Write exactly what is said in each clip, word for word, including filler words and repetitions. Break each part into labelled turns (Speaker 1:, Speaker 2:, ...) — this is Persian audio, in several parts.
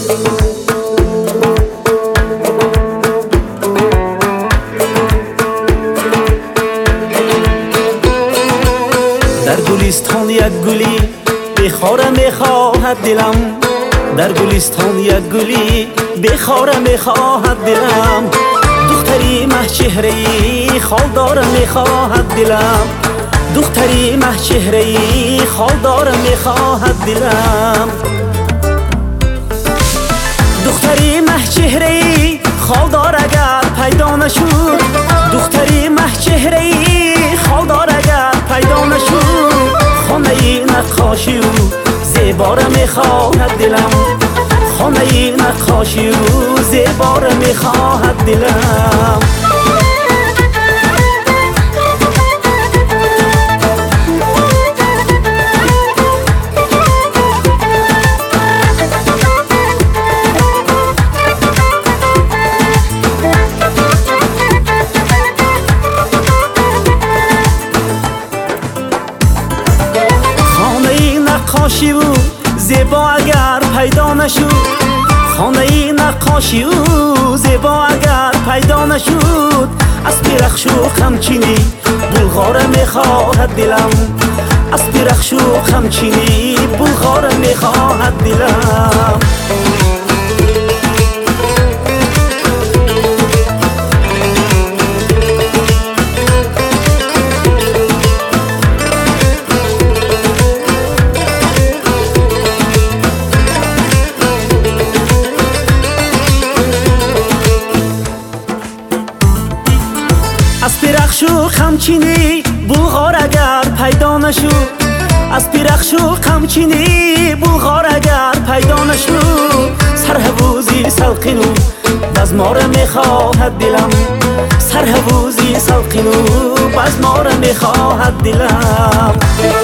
Speaker 1: در گلستان یک گلی بخاره میخواهد دلم، در گلستان یک گلی بخاره میخواهد دلم، دختری مه چهره‌ای خالدار میخواهد دلم، دختری مه چهره‌ای خالدار میخواهد دلم، دختری مه چهره‌ای خالدار اگر پیدا نشود، دختری مه چهره‌ای خالدار اگر پیدا نشود، خانه نقاشی و زیباره میخواهد دلم، خانه نقاشی و زیباره میخواهد دلم. نقاشی و زیبا اگر پیدا نشود، خانه نقاشی و زیبا اگر پیدا نشود، از پیرخش و خمچینی بلغاره میخواهد دلم، از پیرخش و خمچینی بلغاره میخواهد دلم. از پیرخش و خمچینی بلغار اگر پیدا نشود، از پیرخش و خمچینی بلغار اگر پیدا نشود، سرهوزی سلقین و بزماره میخواهد دلم، سرهوزی سلقین و بزماره میخواهد دلم.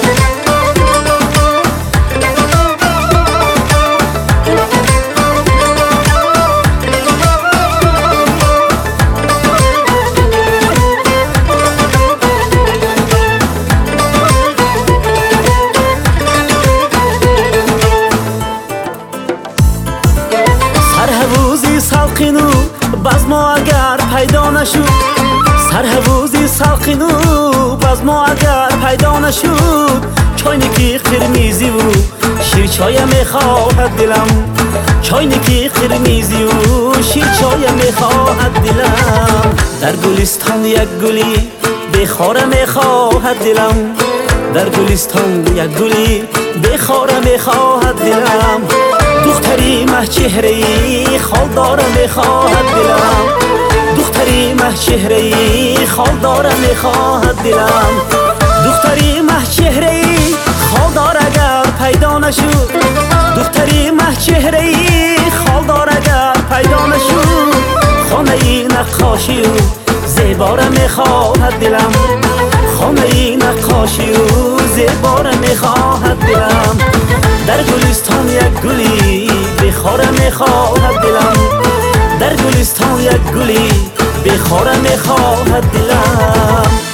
Speaker 1: سرهوزی سلقین و بزما اگر پیدا نشود، سرهوزی سلقین و بزما اگر پیدا نشود، چاینکی قرمیزی و شیرچای میخواهد دلم، چاینکی قرمیزی و شیرچای میخواهد دلم. در گلستان یک گلی بخاره میخواهد دلم، در گلستان یک گلی بخاره میخواهد دلم، دختری مه چهره‌ای خالدار میخواهد دلم، دختری مه چهره‌ای خالدار میخواهد دلم، دختری مه چهره‌ای خالدار اگر پیدا نشود، دختری مه چهره‌ای خالدار اگر پیدا نشود، خانه نقاشی و زیباره میخواهد دلم، خانه نقاشی و زیباره میخواهد دلم. در گلستان یک گلی بخاره میخواهد دلم، در گلستان یک گلی بخاره میخواهد دلم.